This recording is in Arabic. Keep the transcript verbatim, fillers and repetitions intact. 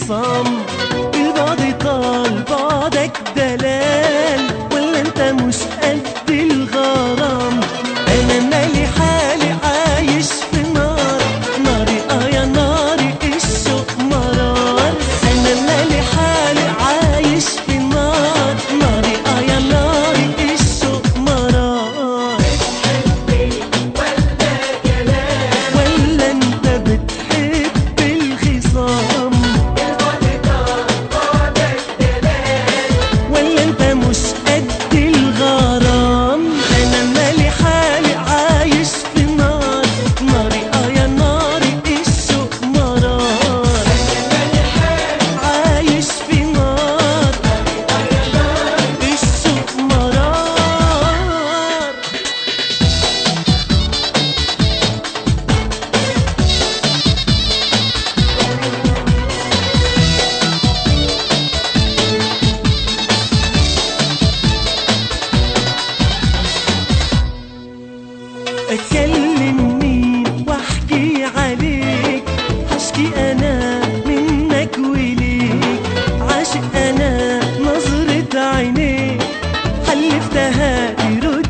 الخصام. البعد طال بعدك دلال، ولا انت مش قد الغرام؟ انا مالي حالي عايش في نار، ناري اه يا ناري الشوق مرار. انا مالي حالي عايش في نار، ناري اه يا ناري الشوق مرار. ولا كلام ولا انت بتحب الخصام؟ ولا انت مش قد الغرام؟ انا مالي حالي عايش في نار، ناري اه يا ناري الشوق مرار. عايش في نار الشوق مرار. أكلم مين واحكي عليك؟ هشكي أنا منك وليك، عاشق أنا نظرة عينيك حلفتها ترد